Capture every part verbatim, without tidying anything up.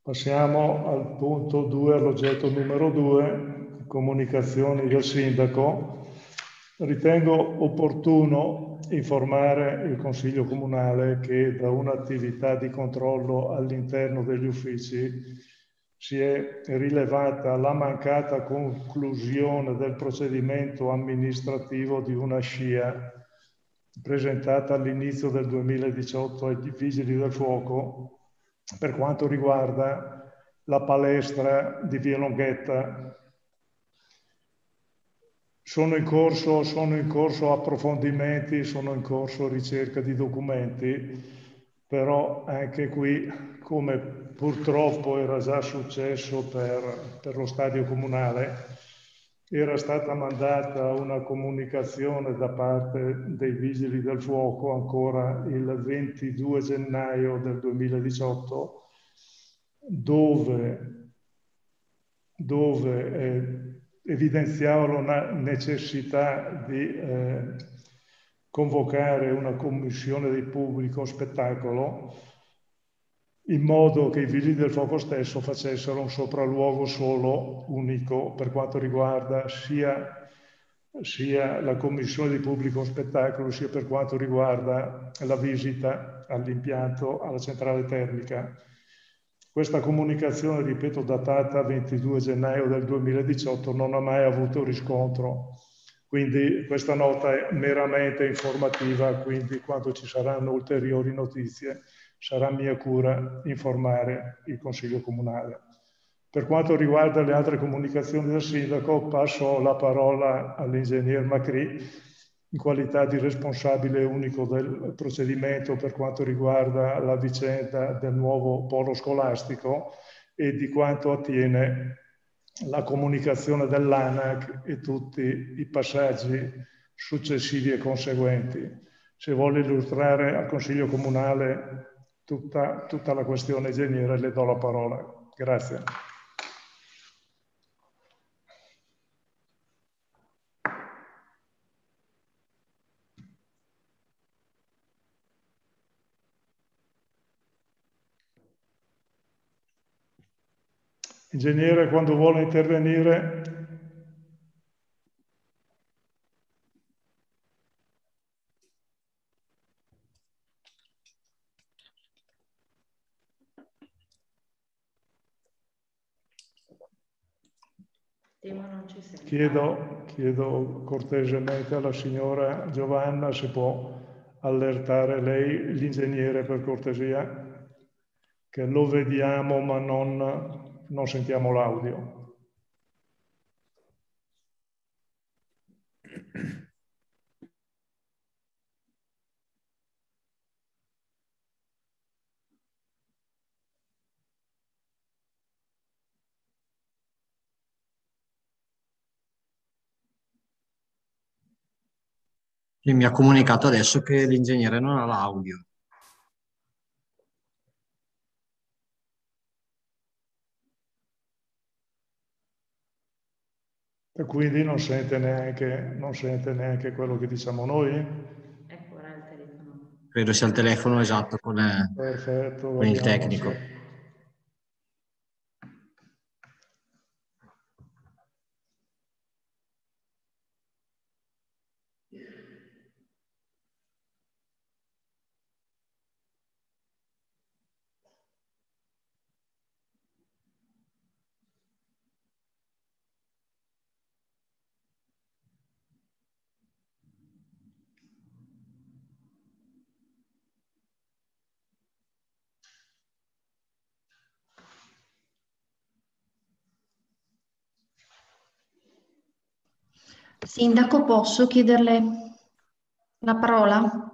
Passiamo al punto due, all'oggetto numero due, comunicazioni del sindaco. Ritengo opportuno informare il Consiglio Comunale che da un'attività di controllo all'interno degli uffici si è rilevata la mancata conclusione del procedimento amministrativo di una scia presentata all'inizio del duemiladiciotto ai Vigili del Fuoco per quanto riguarda la palestra di Via Longhetta. Sono in corso, sono in corso approfondimenti, sono in corso ricerca di documenti, però anche qui, come purtroppo era già successo per, per lo stadio comunale, era stata mandata una comunicazione da parte dei Vigili del Fuoco ancora il ventidue gennaio del duemiladiciotto, dove, dove eh, evidenziavano la necessità di eh, convocare una commissione di pubblico spettacolo in modo che i Vigili del Fuoco stesso facessero un sopralluogo solo, unico, per quanto riguarda sia, sia la commissione di pubblico spettacolo, sia per quanto riguarda la visita all'impianto, alla centrale termica. Questa comunicazione, ripeto, datata ventidue gennaio del duemiladiciotto, non ha mai avuto riscontro. Quindi questa nota è meramente informativa, quindi quando ci saranno ulteriori notizie sarà mia cura informare il Consiglio Comunale. Per quanto riguarda le altre comunicazioni del Sindaco, passo la parola all'ingegner Macri, in qualità di responsabile unico del procedimento per quanto riguarda la vicenda del nuovo polo scolastico e di quanto attiene la comunicazione dell'ANAC e tutti i passaggi successivi e conseguenti. Se vuole illustrare al Consiglio Comunale tutta, tutta la questione, ingegnere, le do la parola. Grazie. Ingegnere, quando vuole intervenire. Chiedo, chiedo cortesemente alla signora Giovanna se può allertare lei, l'ingegnere, per cortesia, che lo vediamo ma non, non sentiamo l'audio. E mi ha comunicato adesso che l'ingegnere non ha l'audio. E quindi non sente neanche, non sente neanche quello che diciamo noi? Ecco, ora il telefono. Credo sia il telefono esatto con, eh, Perfetto, con il vediamo tecnico. se... Sindaco, posso chiederle la parola?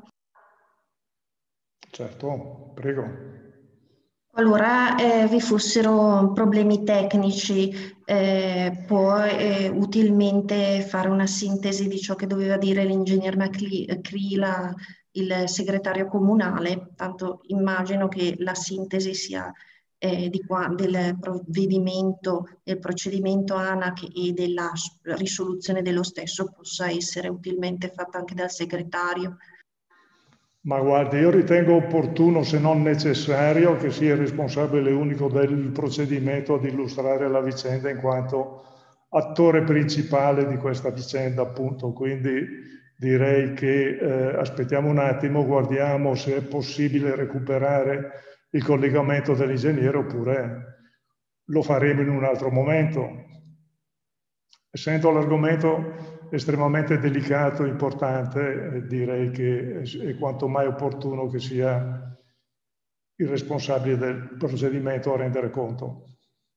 Certo, prego. Qualora eh, vi fossero problemi tecnici, eh, può eh, utilmente fare una sintesi di ciò che doveva dire l'ingegner Macri, la, il segretario comunale, tanto immagino che la sintesi sia eh, di qua, del provvedimento, del procedimento ANAC e della risoluzione dello stesso possa essere utilmente fatta anche dal segretario. Ma guardi, io ritengo opportuno, se non necessario, che sia il responsabile unico del procedimento ad illustrare la vicenda in quanto attore principale di questa vicenda, appunto. Quindi direi che eh, aspettiamo un attimo, guardiamo se è possibile recuperare il collegamento dell'ingegnere oppure lo faremo in un altro momento. Essendo l'argomento estremamente delicato e importante, eh, direi che è quanto mai opportuno che sia il responsabile del procedimento a rendere conto.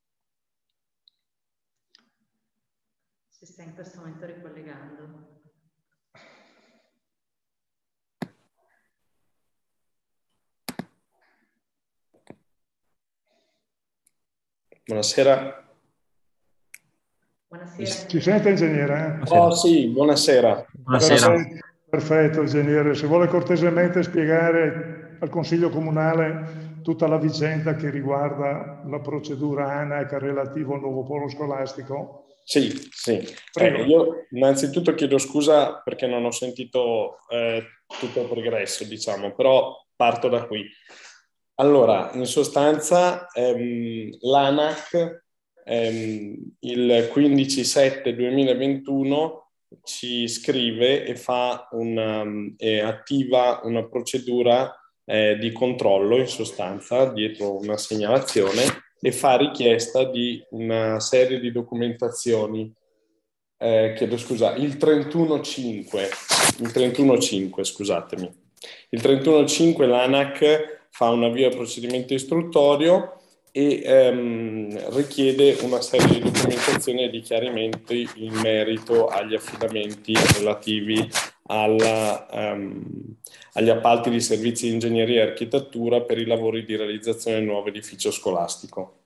Si sta in questo momento ricollegando. Buonasera. Buonasera. Ci sente, ingegnere? Eh? Oh sì, buonasera. Buonasera. Perfetto, perfetto, ingegnere. Se vuole cortesemente spiegare al Consiglio Comunale tutta la vicenda che riguarda la procedura ANAC relativa al nuovo polo scolastico. Sì, sì. Eh, io innanzitutto chiedo scusa perché non ho sentito eh, tutto il progresso, diciamo, però parto da qui. Allora, in sostanza, ehm, l'ANAC ehm, il quindici sette duemilaventuno ci scrive e fa una, e attiva una procedura eh, di controllo, in sostanza, dietro una segnalazione, e fa richiesta di una serie di documentazioni. Eh, chiedo scusa, il trentuno cinque, il trentuno cinque, scusatemi. Il trentuno cinque l'ANAC fa un avvio al procedimento istruttorio e ehm, richiede una serie di documentazioni e di chiarimenti in merito agli affidamenti relativi alla, um, agli appalti di servizi di ingegneria e architettura per i lavori di realizzazione del nuovo edificio scolastico.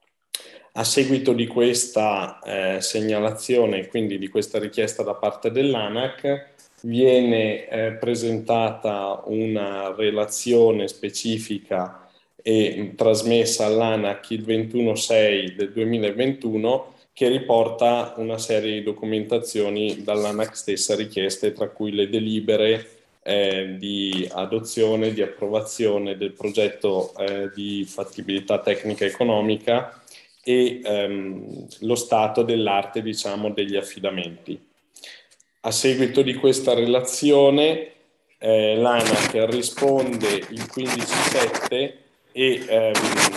A seguito di questa eh, segnalazione, quindi di questa richiesta da parte dell'ANAC, viene eh, presentata una relazione specifica e trasmessa all'ANAC il ventuno sei del duemilaventuno che riporta una serie di documentazioni dall'ANAC stessa richieste, tra cui le delibere eh, di adozione, di approvazione del progetto eh, di fattibilità tecnica e economica e ehm, lo stato dell'arte, diciamo, degli affidamenti. A seguito di questa relazione eh, l'ANAC risponde il quindici sette e ehm,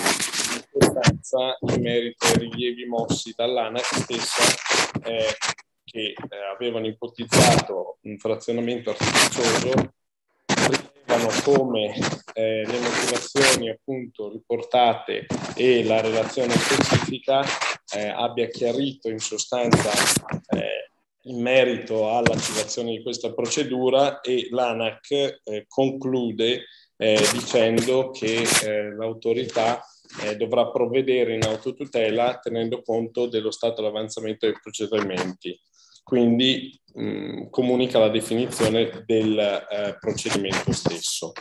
in sostanza in merito ai rilievi mossi dall'ANAC stessa eh, che eh, avevano ipotizzato un frazionamento artificioso, rilevano come eh, le motivazioni appunto riportate e la relazione specifica eh, abbia chiarito in sostanza eh, in merito all'attivazione di questa procedura, e l'ANAC eh, conclude eh, dicendo che eh, l'autorità eh, dovrà provvedere in autotutela tenendo conto dello stato di avanzamento dei procedimenti. Quindi mh, comunica la definizione del eh, procedimento stesso.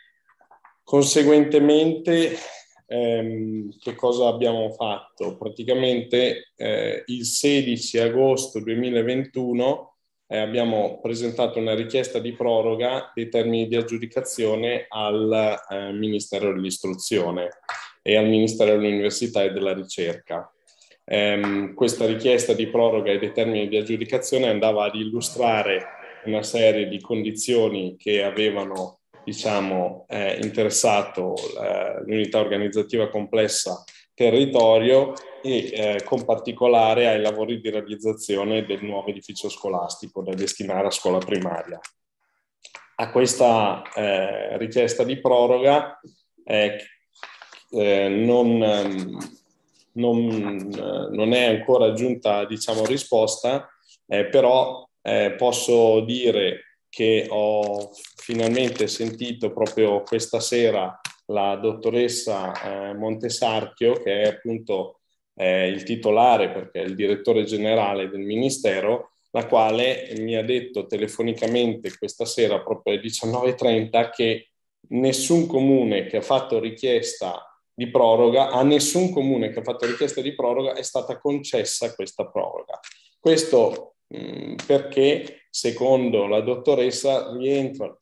Conseguentemente, ehm, che cosa abbiamo fatto? Praticamente eh, il sedici agosto duemilaventuno eh, abbiamo presentato una richiesta di proroga dei termini di aggiudicazione al eh, Ministero dell'Istruzione e al Ministero dell'Università e della Ricerca. Um, questa richiesta di proroga dei termini di aggiudicazione andava ad illustrare una serie di condizioni che avevano, diciamo, eh, interessato eh, l'unità organizzativa complessa territorio e eh, con particolare ai lavori di realizzazione del nuovo edificio scolastico da destinare a scuola primaria. A questa eh, richiesta di proroga eh, eh, non... Non, non è ancora giunta, diciamo, risposta, eh, però eh, posso dire che ho finalmente sentito proprio questa sera la dottoressa eh, Montesarchio, che è appunto eh, il titolare, perché è il direttore generale del Ministero, la quale mi ha detto telefonicamente questa sera, proprio alle diciannove e trenta, che nessun comune che ha fatto richiesta di proroga, a nessun comune che ha fatto richiesta di proroga è stata concessa questa proroga. Questo mh, perché, secondo la dottoressa, rientra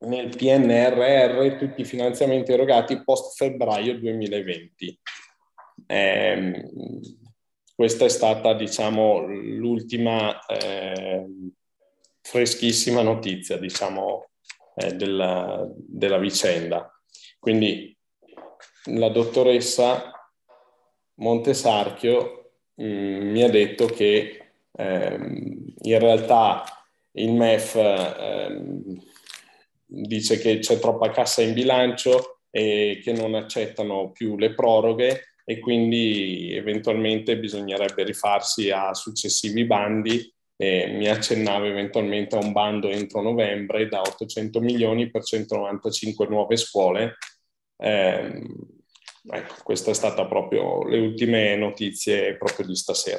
nel P N R R tutti i finanziamenti erogati post febbraio duemilaventi. Eh, questa è stata, diciamo, l'ultima eh, freschissima notizia, diciamo, eh, della, della vicenda. Quindi la dottoressa Montesarchio mh, mi ha detto che ehm, in realtà il M E F ehm, dice che c'è troppa cassa in bilancio e che non accettano più le proroghe e quindi eventualmente bisognerebbe rifarsi a successivi bandi. E mi accennava eventualmente a un bando entro novembre da ottocento milioni per centonovantacinque nuove scuole. Eh, ecco, questa è stata proprio le ultime notizie proprio di stasera.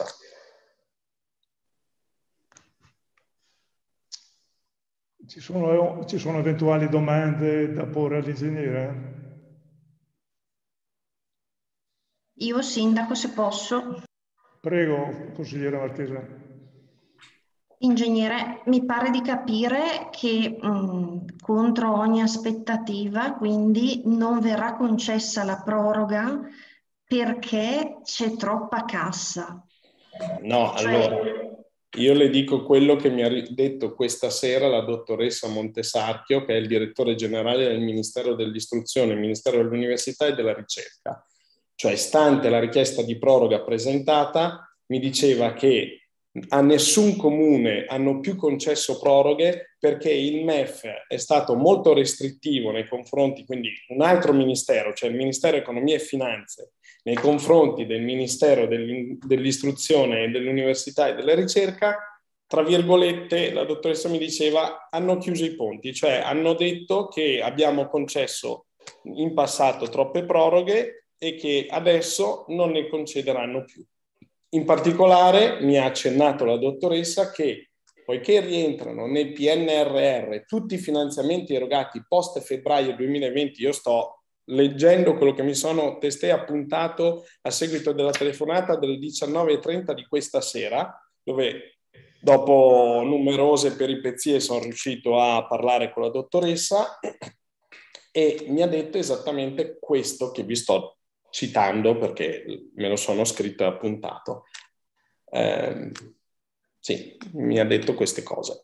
Ci sono, ci sono eventuali domande da porre all'ingegnere? Io, sindaco, se posso. Prego, consigliere Marchesa. Ingegnere, mi pare di capire che mh, contro ogni aspettativa, quindi non verrà concessa la proroga perché c'è troppa cassa. No, Cioè, allora, io le dico quello che mi ha detto questa sera la dottoressa Montesarchio, che è il direttore generale del Ministero dell'Istruzione, il Ministero dell'Università e della Ricerca. Cioè, stante la richiesta di proroga presentata, mi diceva che a nessun comune hanno più concesso proroghe perché il M E F è stato molto restrittivo nei confronti, quindi un altro ministero, cioè il Ministero Economia e Finanze, nei confronti del Ministero dell'Istruzione e dell'Università e della Ricerca, tra virgolette, la dottoressa mi diceva, hanno chiuso i ponti, cioè hanno detto che abbiamo concesso in passato troppe proroghe e che adesso non ne concederanno più. In particolare mi ha accennato la dottoressa che, poiché rientrano nel P N R R tutti i finanziamenti erogati post febbraio duemilaventi, io sto leggendo quello che mi sono testé appuntato a seguito della telefonata delle diciannove e trenta di questa sera, dove dopo numerose peripezie sono riuscito a parlare con la dottoressa e mi ha detto esattamente questo che vi sto citando perché me lo sono scritto e appuntato. Eh, sì, mi ha detto queste cose.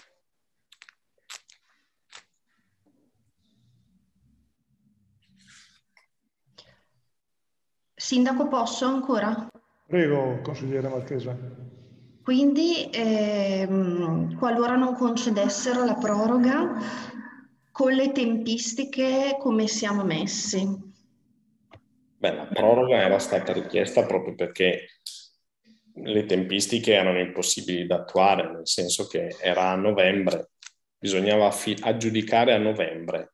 sindaco, posso ancora? Prego, consigliere Marchesa. Quindi, ehm, qualora non concedessero la proroga, con le tempistiche come siamo messi? Beh, la proroga era stata richiesta proprio perché le tempistiche erano impossibili da attuare, nel senso che era a novembre, bisognava aggiudicare a novembre.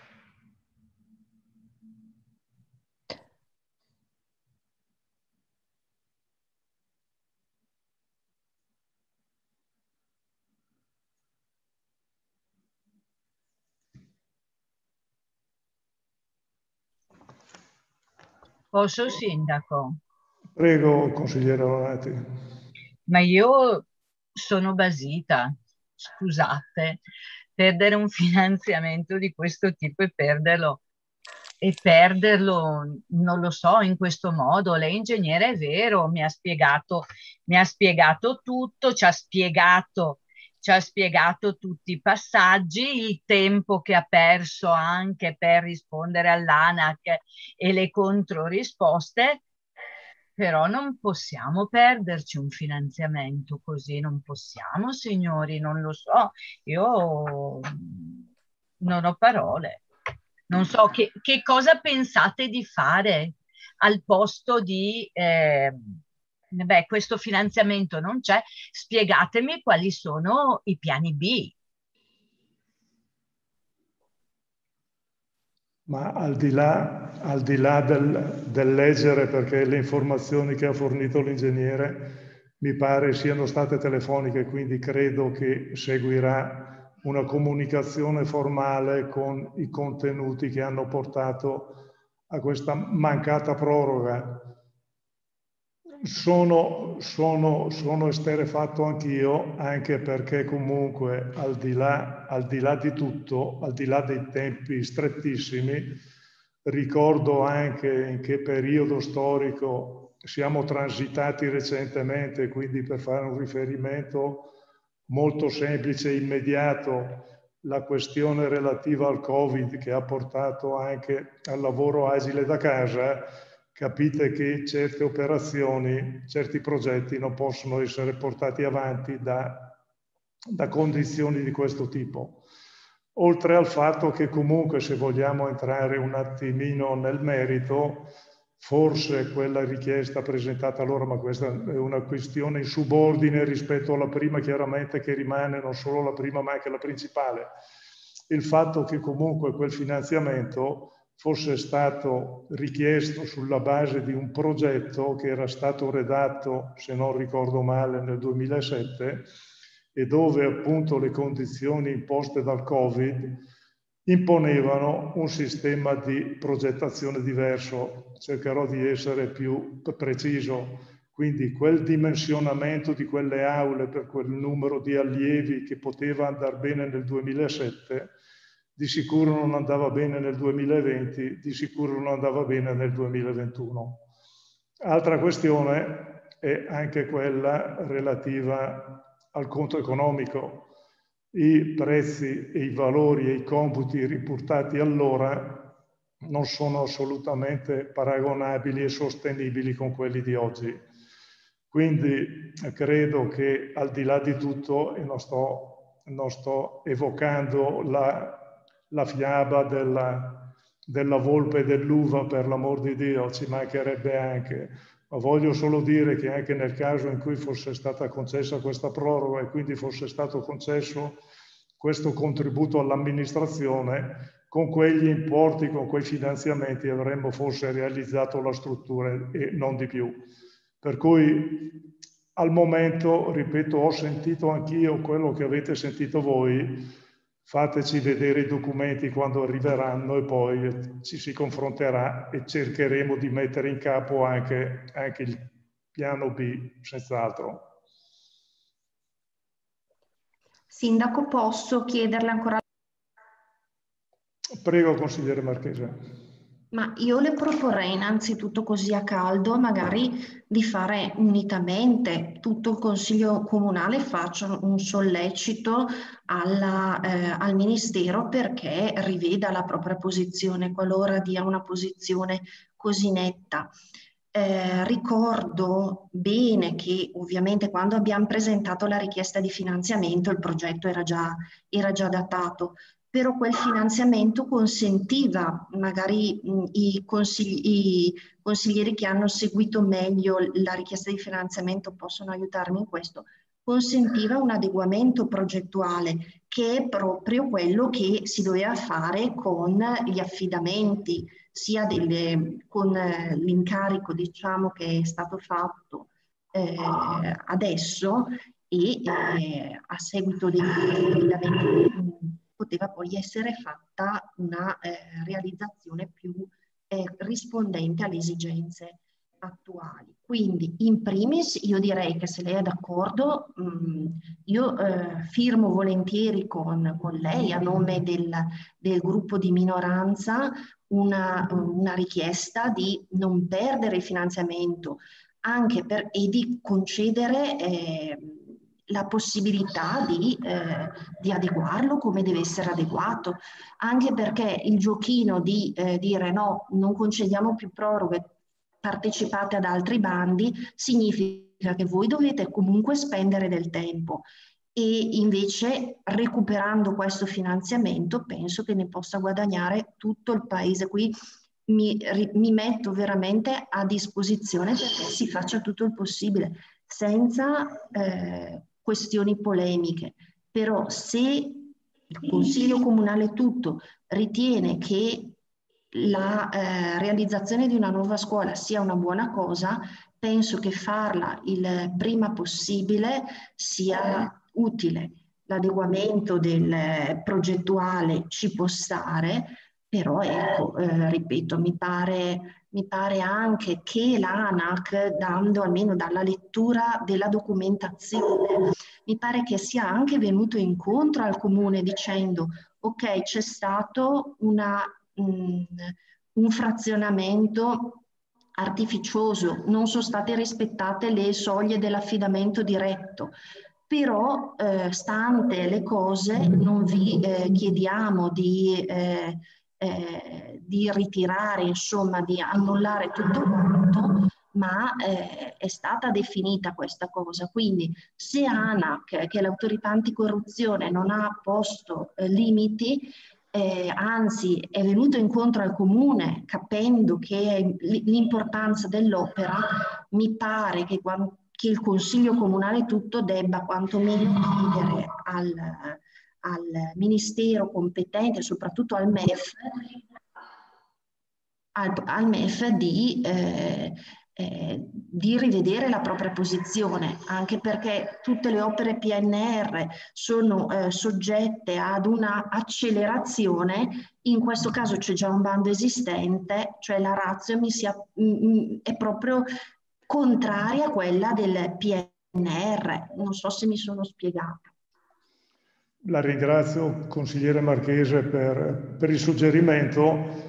Posso, sindaco? Prego, consigliere Lonati. Ma io sono basita, scusate, perdere un finanziamento di questo tipo e perderlo, e perderlo, non lo so, in questo modo. Lei, ingegnere, è vero, mi ha spiegato, mi ha spiegato tutto, ci ha spiegato, ci ha spiegato tutti i passaggi, il tempo che ha perso anche per rispondere all'ANAC e le controrisposte. Però non possiamo perderci un finanziamento così, non possiamo, signori, non lo so. Io non ho parole. Non so che, che cosa pensate di fare al posto di, eh, beh, questo finanziamento non c'è, spiegatemi quali sono i piani B. Ma al di là, al di là del, del leggere, perché le informazioni che ha fornito l'ingegnere mi pare siano state telefoniche, quindi credo che seguirà una comunicazione formale con i contenuti che hanno portato a questa mancata proroga. Sono, sono, sono esterrefatto anch'io, anche perché comunque al di là, al di là di tutto, al di là dei tempi strettissimi, ricordo anche in che periodo storico siamo transitati recentemente, quindi per fare un riferimento molto semplice e immediato, la questione relativa al Covid che ha portato anche al lavoro agile da casa. Capite che certe operazioni, certi progetti non possono essere portati avanti da, da condizioni di questo tipo. Oltre al fatto che comunque, se vogliamo entrare un attimino nel merito, forse quella richiesta presentata allora, ma questa è una questione in subordine rispetto alla prima, chiaramente, che rimane non solo la prima ma anche la principale, il fatto che comunque quel finanziamento fosse stato richiesto sulla base di un progetto che era stato redatto, se non ricordo male, nel duemilasette, e dove appunto le condizioni imposte dal Covid imponevano un sistema di progettazione diverso. Cercherò di essere più preciso. Quindi quel dimensionamento di quelle aule per quel numero di allievi che poteva andare bene nel duemilasette, di sicuro non andava bene nel duemilaventi, di sicuro non andava bene nel duemilaventuno. Altra questione è anche quella relativa al conto economico. I prezzi e i valori e i computi riportati allora non sono assolutamente paragonabili e sostenibili con quelli di oggi. Quindi credo che, al di là di tutto, e non sto, non sto evocando la la fiaba della, della volpe e dell'uva, per l'amor di Dio, ci mancherebbe anche, ma voglio solo dire che anche nel caso in cui fosse stata concessa questa proroga e quindi fosse stato concesso questo contributo all'amministrazione, con quegli importi, con quei finanziamenti avremmo forse realizzato la struttura e non di più. Per cui al momento, ripeto, ho sentito anch'io quello che avete sentito voi. Fateci vedere i documenti quando arriveranno e poi ci si confronterà e cercheremo di mettere in capo anche, anche il piano B, senz'altro. Sindaco, posso chiederle ancora? Prego, consigliere Marchese. Ma io le proporrei innanzitutto, così a caldo, magari di fare unitamente, tutto il Consiglio Comunale faccia un sollecito alla, eh, al Ministero perché riveda la propria posizione, qualora dia una posizione così netta. Eh, ricordo bene che ovviamente quando abbiamo presentato la richiesta di finanziamento il progetto era già, era già datato, però quel finanziamento consentiva, magari mh, i, consigli, i consiglieri che hanno seguito meglio la richiesta di finanziamento possono aiutarmi in questo, consentiva un adeguamento progettuale che è proprio quello che si doveva fare con gli affidamenti, sia delle, con eh, l'incarico, diciamo, che è stato fatto eh, adesso e eh, a seguito degli affidamenti poteva poi essere fatta una eh, realizzazione più eh, rispondente alle esigenze attuali. Quindi, in primis, io direi che se lei è d'accordo, mh, io eh, firmo volentieri con, con lei a nome del, del gruppo di minoranza una, una richiesta di non perdere il finanziamento anche per, e di concedere eh, la possibilità di, eh, di adeguarlo come deve essere adeguato, anche perché il giochino di eh, dire no, non concediamo più proroghe, partecipate ad altri bandi, significa che voi dovete comunque spendere del tempo e invece recuperando questo finanziamento penso che ne possa guadagnare tutto il paese. Qui mi, mi metto veramente a disposizione perché si faccia tutto il possibile senza eh, questioni polemiche, però se il Consiglio Comunale tutto ritiene che la eh, realizzazione di una nuova scuola sia una buona cosa, penso che farla il prima possibile sia utile. L'adeguamento del progettuale ci può stare, Però ecco, eh, ripeto, mi pare, mi pare anche che l'ANAC, dando almeno dalla lettura della documentazione, mi pare che sia anche venuto incontro al comune dicendo ok, c'è stato una, mh, un frazionamento artificioso, non sono state rispettate le soglie dell'affidamento diretto, però eh, stante le cose non vi eh, chiediamo di... Eh, Eh, di ritirare, insomma, di annullare tutto quanto, ma eh, è stata definita questa cosa. Quindi se ANAC, che è l'autorità anticorruzione, non ha posto eh, limiti, eh, anzi è venuto incontro al comune capendo che l'importanza dell'opera, mi pare che, che il Consiglio Comunale tutto debba quantomeno chiedere al al ministero competente, soprattutto al M E F, al, al M E F di, eh, eh, di rivedere la propria posizione, anche perché tutte le opere P N R sono eh, soggette ad una accelerazione. In questo caso c'è già un bando esistente, cioè la ratio mi sia, mh, è proprio contraria a quella del P N R. Non so se mi sono spiegata. La ringrazio, consigliere Marchese, per, per il suggerimento.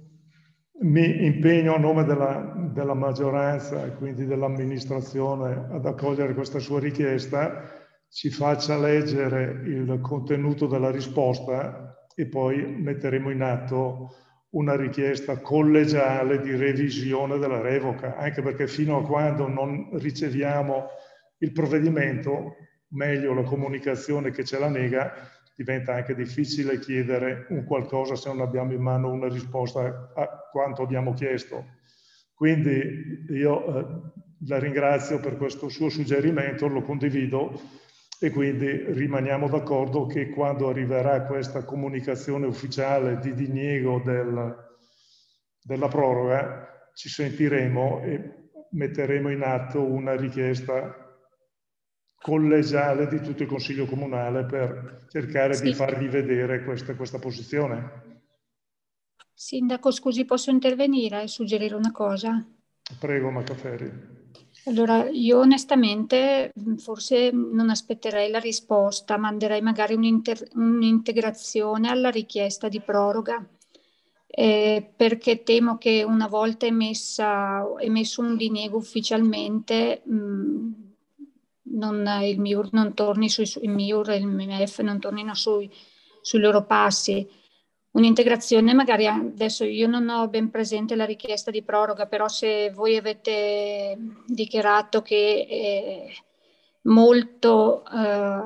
Mi impegno a nome della, della maggioranza e quindi dell'amministrazione ad accogliere questa sua richiesta, ci faccia leggere il contenuto della risposta e poi metteremo in atto una richiesta collegiale di revisione della revoca, anche perché fino a quando non riceviamo il provvedimento, meglio la comunicazione che ce la nega, diventa anche difficile chiedere un qualcosa se non abbiamo in mano una risposta a quanto abbiamo chiesto. Quindi io eh, la ringrazio per questo suo suggerimento, lo condivido e quindi rimaniamo d'accordo che quando arriverà questa comunicazione ufficiale di diniego del, della proroga ci sentiremo e metteremo in atto una richiesta collegiale di tutto il Consiglio Comunale per cercare sì. di fargli vedere questa, questa posizione. Sindaco, scusi, posso intervenire e suggerire una cosa? Prego, Maccaferri. Allora, io onestamente forse non aspetterei la risposta, manderei magari un'integrazione alla richiesta di proroga, eh, perché temo che una volta emessa, emesso un diniego ufficialmente, mh, Non, il M I U R non torni sui, il M I U R e il M E F non tornino sui, sui loro passi. Un'integrazione magari, adesso io non ho ben presente la richiesta di proroga, però se voi avete dichiarato che eh, molto, eh,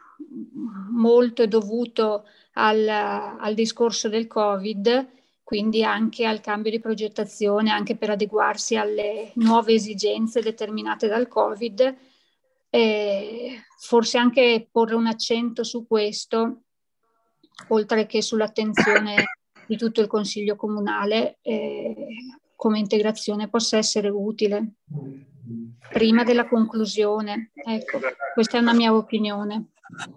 molto è dovuto al, al discorso del Covid, quindi anche al cambio di progettazione, anche per adeguarsi alle nuove esigenze determinate dal Covid, Eh, forse anche porre un accento su questo, oltre che sull'attenzione di tutto il Consiglio Comunale, eh, come integrazione possa essere utile prima della conclusione. Ecco, questa è una mia opinione.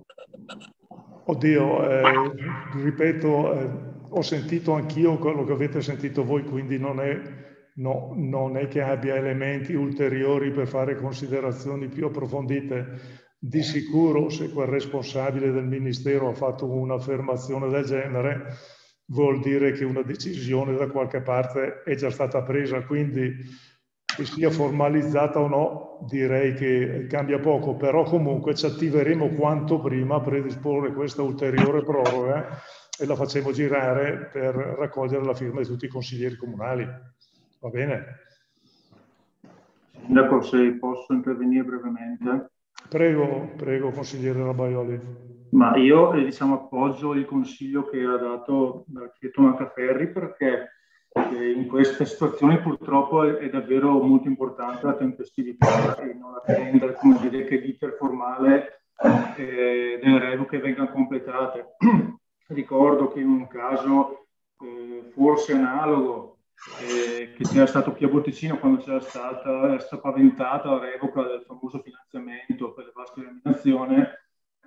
Oddio, eh, ripeto, eh, ho sentito anch'io quello che avete sentito voi, quindi non è... No, non è che abbia elementi ulteriori per fare considerazioni più approfondite. Di sicuro, se quel responsabile del Ministero ha fatto un'affermazione del genere, vuol dire che una decisione da qualche parte è già stata presa, quindi che sia formalizzata o no, direi che cambia poco, però comunque ci attiveremo quanto prima a predisporre questa ulteriore proroga e la facciamo girare per raccogliere la firma di tutti i consiglieri comunali. Va bene? Sindaco, se posso intervenire brevemente. Prego, prego, consigliere Rabaioli. Ma io eh, diciamo appoggio il consiglio che ha dato l'architetto Maccaferri, perché eh, in queste situazioni purtroppo è, è davvero molto importante la tempestività e non attendere, come dire, che l'iter formale eh, delle revoche vengano completate. Ricordo che in un caso eh, forse analogo, Eh, che c'era stato qui a Botticino quando c'era stata, stata paventata la revoca del famoso finanziamento per le vasche di eliminazione,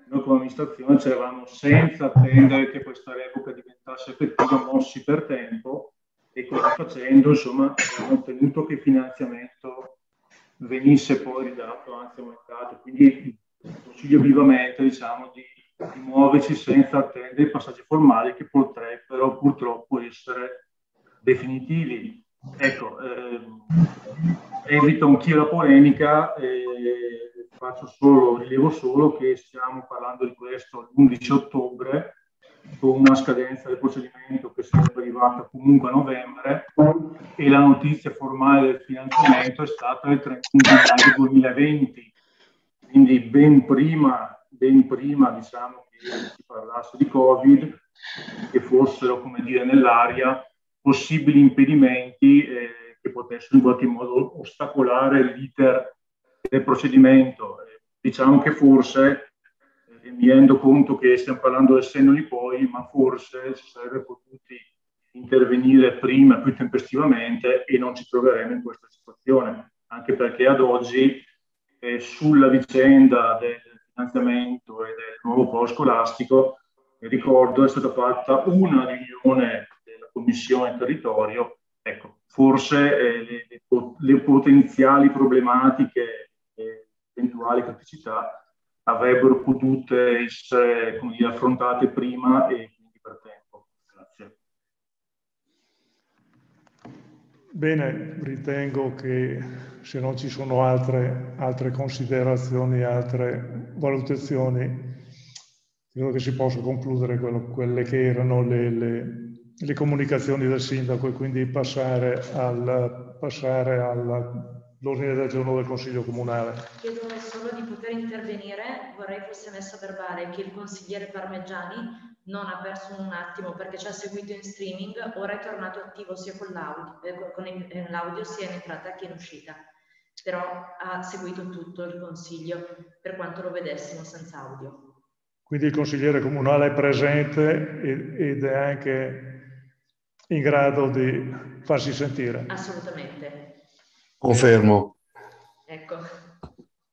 noi come amministrazione ci eravamo, senza attendere che questa revoca diventasse effettiva, mossi per tempo, e così facendo, insomma, abbiamo ottenuto che il finanziamento venisse poi ridato, anzi aumentato. Quindi consiglio vivamente, diciamo, di, di muoverci senza attendere i passaggi formali che potrebbero purtroppo essere definitivi. Ecco, ehm, evito anch'io la polemica, eh, faccio solo, rilevo solo che stiamo parlando di questo l'undici ottobre, con una scadenza del procedimento che sarebbe arrivata comunque a novembre, e la notizia formale del finanziamento è stata il trentuno gennaio duemilaventi, quindi ben prima, ben prima diciamo, che si parlasse di Covid, che fossero, come dire, nell'aria possibili impedimenti eh, che potessero in qualche modo ostacolare l'iter del procedimento. Eh, diciamo che forse, eh, mi rendo conto che stiamo parlando del senno di poi, ma forse si sarebbe potuti intervenire prima, più tempestivamente, e non ci troveremo in questa situazione, anche perché ad oggi eh, sulla vicenda del finanziamento e del nuovo polo scolastico, ricordo, è stata fatta una riunione della Commissione Territorio. Ecco, forse eh, le, le, le potenziali problematiche e eventuali criticità avrebbero potuto essere, come dire, affrontate prima e quindi per tempo. Grazie. Bene, ritengo che se non ci sono altre, altre considerazioni, altre valutazioni, credo che si possa concludere quello, quelle che erano le, le, le comunicazioni del sindaco, e quindi passare al, passare all'ordine del giorno del Consiglio Comunale. Chiedo solo di poter intervenire, vorrei fosse messo a verbale che il consigliere Parmigiani non ha perso un attimo perché ci ha seguito in streaming, ora è tornato attivo sia con l'audio, eh, con l'audio sia in entrata che in uscita, però ha seguito tutto il consiglio per quanto lo vedessimo senza audio. Quindi il consigliere comunale è presente ed è anche in grado di farsi sentire. Assolutamente. Confermo. Ecco.